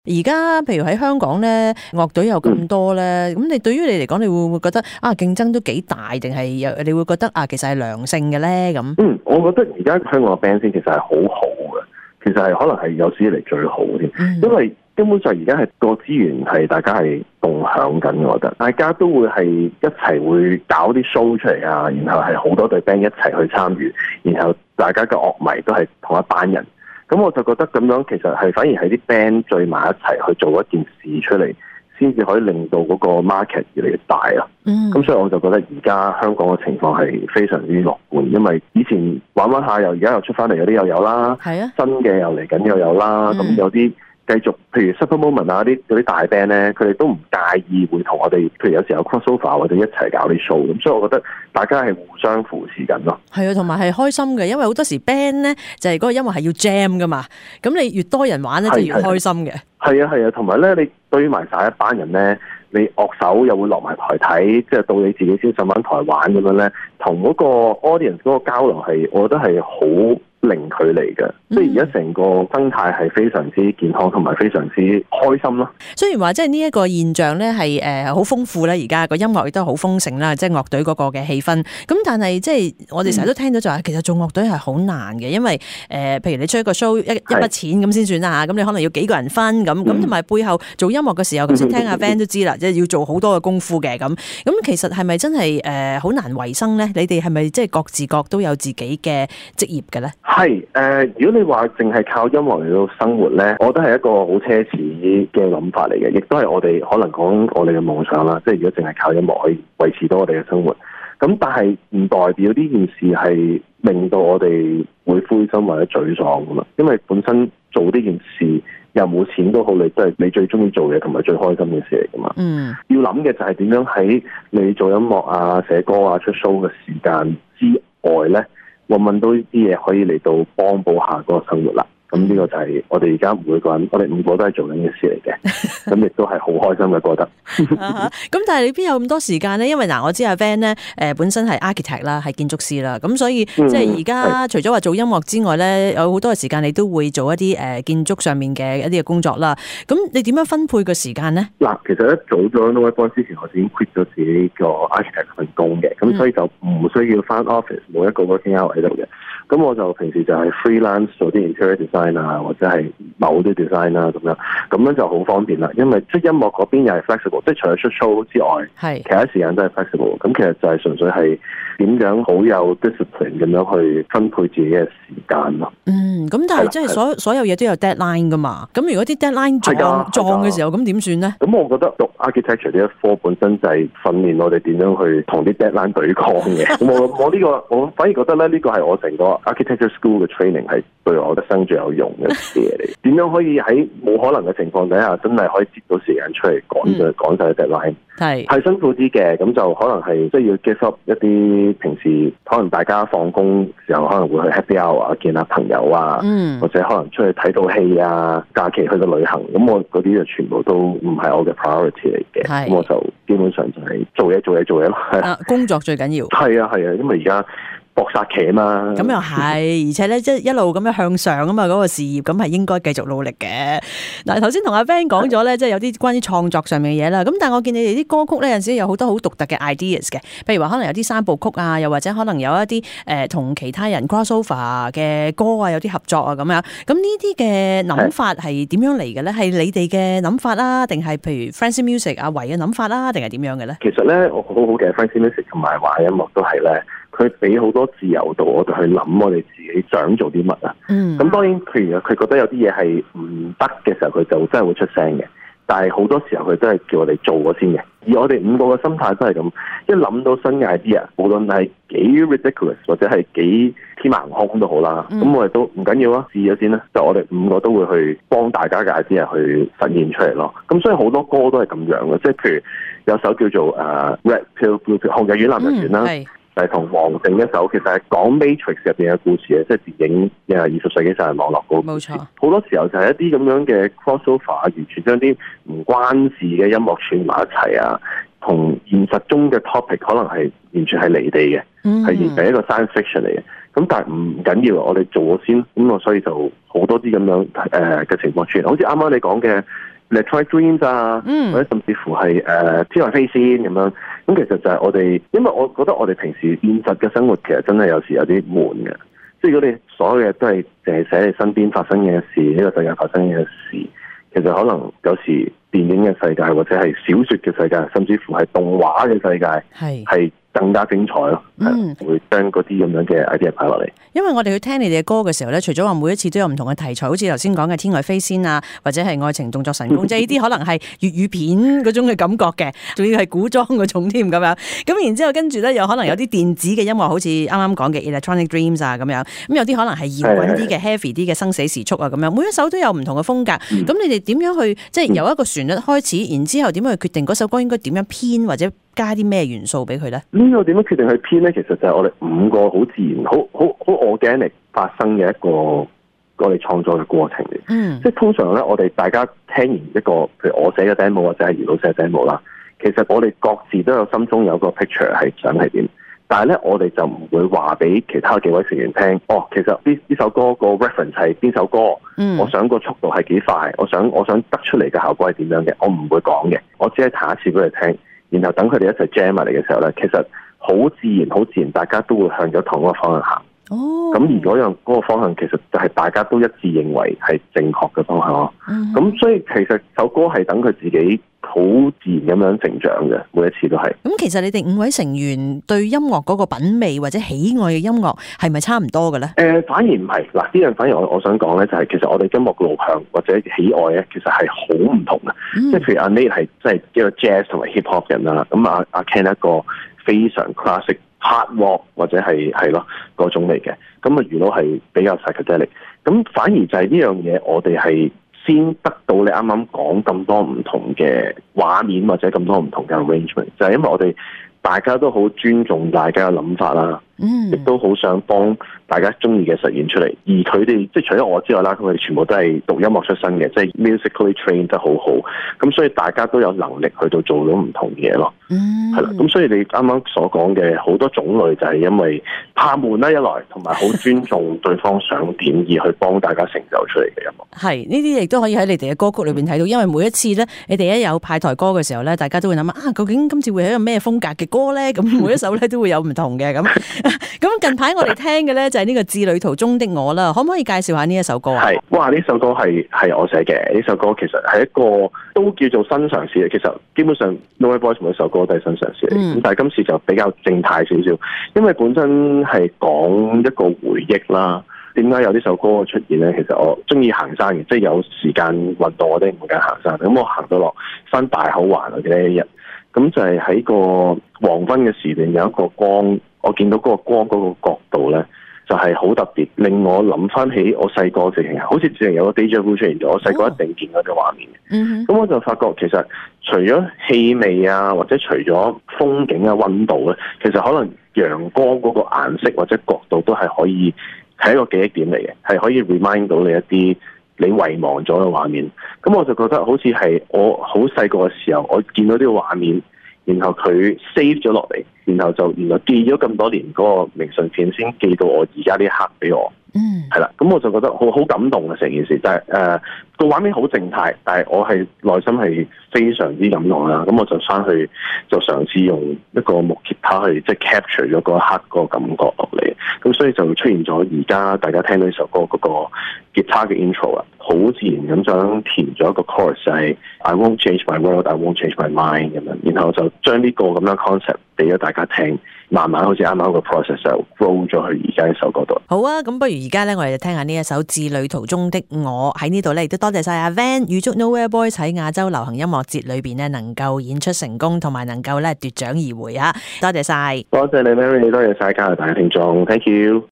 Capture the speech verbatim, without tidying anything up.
而家譬如喺香港咧，樂隊有咁多咧，咁、嗯、你對於你嚟講，你會唔會覺得啊競爭都幾大，定係有你會覺得啊其實係良性嘅咧咁？ 嗯，我覺得而家香港嘅 band 先其實係好好嘅，其實係可能係有史以嚟最好添，嗯、因為根本上而家係個資源係大家係共享緊，我覺得大家都會係一齊會搞啲 show 出嚟啊，然後係好多隊 band 一齊去參與，然後大家嘅樂迷都係同一班人。咁我就覺得咁樣其實係反而係啲 band 聚埋一齊去做一件事出嚟，先至可以令到嗰個 market 越嚟越大啊！咁、嗯、所以我就覺得而家香港嘅情況係非常之樂觀，因為以前玩玩下又而家又出翻嚟，有啲又有啦，係啊，新嘅又嚟緊又有啦，咁、嗯、有啲繼續，譬如 Super Moment 啊啲嗰啲大 band 咧，佢哋都唔介意會同我哋，譬如有時候 crossover 或者一齊搞啲 show，咁所以我覺得大家係互相扶持緊咯。係啊，同埋係開心嘅，因為好多時 band 咧就係、是、嗰個音樂係要 jam 噶嘛，咁你越多人玩咧就越開心嘅。 係啊係啊，同埋咧你堆埋晒一班人咧，你樂手又會落埋台睇，即係到你自己先上翻台玩咁樣咧，同嗰個 audience 嗰個交流係，我覺得係好零距離嘅，即係而家成個生態係非常之健康同埋非常之開心咯。 雖然話即係呢一個現象咧係誒好豐富啦，而家個音樂亦都好豐盛啦，即係樂隊嗰個嘅氣氛。咁但係即係我哋成日都聽到就係、是嗯、其實做樂隊係好難嘅，因為誒、呃、譬如你出一個 show 一一筆錢咁先算啦嚇，咁你可能要幾個人分咁，咁同埋背後做音樂嘅時候，頭先聽阿 band 都知啦，即係要做好多嘅功夫嘅咁。咁其實係咪真係誒好難維生咧？你哋係咪即係各自各都有自己嘅職業嘅咧？ 係誒、呃，如果你話淨係靠音樂嚟到生活咧，我覺得係一個好奢侈嘅諗法嚟嘅，亦都係我哋可能講我哋嘅夢想啦。即係如果淨係靠音樂可以維持到我哋嘅生活，咁但係唔代表呢件事係令到我哋會灰心或者沮喪噶嘛。因為本身做呢件事又冇錢都好，你都係你最中意做嘅同埋最開心嘅事嚟噶嘛。嗯，要諗嘅就係點樣喺你做音樂啊、寫歌啊、出 show 嘅時間之外咧，我問到呢啲嘢可以嚟到幫補下嗰個生活啦，咁呢個就係我哋而家每個人，我哋五個都係做緊嘅事嚟嘅，咁亦都係好開心嘅覺得。 咁、uh-huh. 但係你邊有咁多時間咧？因為嗱，我知阿 Van 咧，誒本身係 architect 啦，係建築師啦，咁所以、嗯、即係而家除咗話做音樂之外咧，有好多嘅時間你都會做一啲誒建築上面嘅一啲嘅工作啦。咁你點樣分配個時間咧？嗱， 其實一早咗 Knowledge 之前，我已經 quit 咗自己個 architect 份工嘅，咁所以就唔需要翻 office，冇一個 working hour 喺度嘅。咁我就平時就係 freelance 做啲 interior design 啊，或者係某啲 design 啊咁樣，咁樣就好方便啦。因為即係音樂嗰邊又係 flexible，即係除咗出 show 之外，係其他時間都係 flexible。咁其實就係純粹係點樣好有 discipline 咁樣去分配自己嘅時間咯。 嗯，咁但係即係所所有嘢都有 deadline 噶嘛。咁如果啲 deadline 撞撞嘅時候，咁點算咧？ 咁我覺得讀 architecture 呢一科本身就係訓練我哋點樣去同啲 deadline 對抗嘅。咁我我呢、呢個我反而覺得咧，呢個係我成個 architecture school 嘅 training 係對我嘅生最有用嘅嘢嚟。點樣可以喺冇可能嘅情況底下，真係可以接到時間出嚟趕嘅趕曬 deadline？係係辛苦啲嘅，咁就可能係即係要 give up 一啲平時可能大家放工時候可能會去 happy hour 啊，見下朋友啊，嗯、或者可能出去睇套戲啊，假期去到旅行，咁我嗰啲就全部都唔係我嘅 priority 嚟嘅，咁我就基本上就係做嘢做嘢做嘢咯。 啊，工作最緊要。係啊係啊，因為而家搏殺期啊嘛， 咁又係，而且咧即係一路咁樣向上啊嘛，嗰、那個事業咁係應該繼續努力嘅。嗱，頭先同阿 Ben 講咗咧，即係有啲關於創作上面嘅嘢啦。咁但係我見你哋啲歌曲咧，有陣時有好多好獨特嘅 ideas 嘅，譬如話可能有啲三部曲啊，又或者可能有一啲誒同其他人 crossover 嘅歌啊，有啲合作啊咁樣。咁呢啲嘅諗法係點樣嚟嘅咧？係你哋嘅諗法啦，定係譬如 Fancy Music 阿維嘅諗法啦，定係點樣嘅咧？ 其實咧，我好好嘅 Fancy Music 同埋華音樂都係咧。佢俾好多自由度，我哋去諗我哋自己想做啲乜啊。嗯，咁當然，譬如佢覺得有啲嘢係唔得嘅時候，佢就真係會出聲嘅。但係好多時候佢都係叫我哋做咗先嘅。而我哋五個嘅心態都係咁，一諗到新嘅 idea，無論係幾 ridiculous 或者係幾天馬行空都好啦，咁、嗯、我哋都唔緊要啊，試咗先啦。就我哋五個都會去幫大家嘅 idea 去實現出嚟咯。咁所以好多歌都係咁樣嘅，即係譬如有首叫做誒、uh, Red Pill Blue Pill 紅日丸藍日丸啦。嗯，就係同黃靖一首，其實係講 Matrix 入邊嘅故事嘅，即係電影誒二十世紀殺人網絡嗰個故事。冇錯，好多時候就係一啲咁樣嘅 crossover，完全將啲唔關事嘅音樂串埋一齊啊，同現實中嘅 topic 可能係完全係離地嘅，係、嗯、完全係一個 science fiction 嚟嘅。咁但係唔緊要，我哋做咗先，咁我所以就好多啲咁樣誒嘅情況出現。好似啱啱你講嘅 Electronic Dreams 啊， 嗯、 或者甚至乎係誒天外飛仙咁樣。咁其實就係我哋，因為我覺得我哋平時現實嘅生活其實真係有時有啲悶嘅。即係如果你所有嘢都係淨係寫你身邊發生嘅事，呢、這個世界發生嘅事，其實可能有時電影嘅世界或者係小說嘅世界，甚至乎係動畫嘅世界，係係更加精彩咯。嗯，會將嗰啲咁樣嘅 idea 擺落嚟。 因為我哋去聽你哋嘅歌嘅時候咧，除咗話每一次都有唔同嘅題材，好似頭先講嘅天外飛仙啊，或者係愛情動作神功，即係呢啲可能係粵語片嗰種嘅感覺嘅，仲要係古裝嗰種添咁樣。咁然之後跟住咧，有可能有啲電子嘅音樂，好似啱啱講嘅 Electronic Dreams 啊咁樣。咁有啲可能係搖滾啲嘅 heavy 啲嘅生死時速啊咁樣。每一首都有唔同嘅風格。咁、嗯、你哋點樣去即係由一個旋律開始，然之後點樣去決定嗰首歌應該點樣編或者加啲咩元素俾佢咧？呢個點樣決定去編咧？其實就係我哋五個好自然、好好好 organic 發生嘅一個我哋創作嘅過程嚟。嗯，即係通常咧，我哋大家聽完一個，譬如我寫嘅 demo 或者係余老寫嘅 demo 啦，其實我哋各自都有心中有個 picture 係想係點，但係咧我哋就唔會話俾其他幾位成員聽。哦，其實呢呢首歌個 reference 係邊首歌？嗯，我想個速度係幾快，我想我想得出嚟嘅效果係點樣嘅，我唔會講嘅，我只係彈一次俾佢聽。然後等佢哋一齊 jam 埋嚟嘅時候咧，其實好自然、好自然，大家都會向咗同一個方向行。哦，咁而嗰樣嗰個方向，其實就係大家都一致認為係正確嘅方向咯。咁、嗯、所以其實首歌係等佢自己好自然咁樣成長嘅，每一次都係。咁其實你哋五位成員對音樂嗰個品味或者喜愛嘅音樂係咪差唔多嘅咧？ 誒、呃，反而唔係。嗱，呢樣反而我我想講咧，就係其實我哋音樂嘅路向或者喜愛咧，其實係好唔同嘅。即、嗯、係譬如阿 Nate 係即係一個 jazz 同埋 hip hop 人啦，咁阿阿 Ken 一個非常 classic hard rock 或者係係咯嗰種嚟嘅。咁啊，余老係比較 psychedelic。咁反而就係呢樣嘢，我哋係先得到你啱啱講咁多唔同嘅畫面或者咁多唔同嘅 arrangement，就係因為我哋大家都好尊重大家嘅諗法啦，亦都好想幫大家中意嘅實現出嚟。而佢哋即係除咗我之外啦，佢哋全部都係讀音樂出身嘅，即係 musically trained 得好好。咁所以大家都有能力去到做到唔同嘢咯。嗯，係啦。咁所以你啱啱所講嘅好多種類就係因為怕悶啦一來，同埋好尊重對方想點而去幫大家成就出嚟嘅音樂。 係呢啲亦都可以喺你哋嘅歌曲裏邊睇到，因為每一次咧，你哋一有派台歌嘅時候咧，大家都會諗啊，究竟今次會係一個咩風格嘅歌咧？咁每一首咧都會有唔同嘅咁。咁近排我哋聽嘅咧就係呢個致旅途中的我啦，可唔可以介紹下呢一首歌啊？ 係，哇！呢首歌係係我寫嘅，呢首歌其實係一個都叫做新嘗試嘅。其實基本上 Nowhere Boys 每一首歌都係新嘗試嚟，咁、嗯、但係今次就比較靜態少少，因為本身係講一個回憶啦。點解有呢首歌嘅出現咧？其實我中意行山嘅，即係有時間運動我哋唔緊行山。咁我行到落翻大口環嘅呢一日，咁就係喺個黃昏嘅時段有一個光，我見到嗰個光嗰個角度咧，就係、是、好特別，令我諗翻起我細個直情，好似直情有個 déjà vu 出現咗。我細個一定見到啲畫面嘅。咁、oh. 我就發覺其實除咗氣味啊，或者除咗風景啊、溫度咧，其實可能陽光嗰個顏色或者角度都係可以。係一個記憶點嚟嘅，係可以 remind 到你一啲你遺忘咗嘅畫面。咁我就覺得好似係我好細個嘅時候，我見到呢個畫面，然後佢 save 咗落嚟，然後就原來寄咗咁多年嗰個明信片，先寄到我而家呢一刻俾我。嗯，係啦，咁我就覺得好好感動嘅成件事，就係誒個畫面好靜態，但係我係內心係非常之感動啦。咁我就翻去就嘗試用一個木吉他去即係 capture 咗嗰一刻個感覺落嚟，咁所以就出現咗而家大家聽到呢首歌嗰個吉他嘅 intro 啊，好自然咁想填咗一個 chorus 就係 I won't change my world, I won't change my mind 咁樣，然後就將呢個咁樣 concept 俾咗大家聽。慢慢好似啱啱個 process 就 grow 咗去而家呢首歌度。好啊，咁不如而家咧，我哋就聽下呢一首《致旅途中的我》。喺呢度咧，亦都多謝晒阿 Van，預祝 Nowhere Boys 喺亞洲流行音樂節裏邊咧能夠演出成功，同埋能夠咧奪獎而回啊！多謝晒，多謝你 Mary，多謝晒加拿大嘅聽眾 ，Thank you。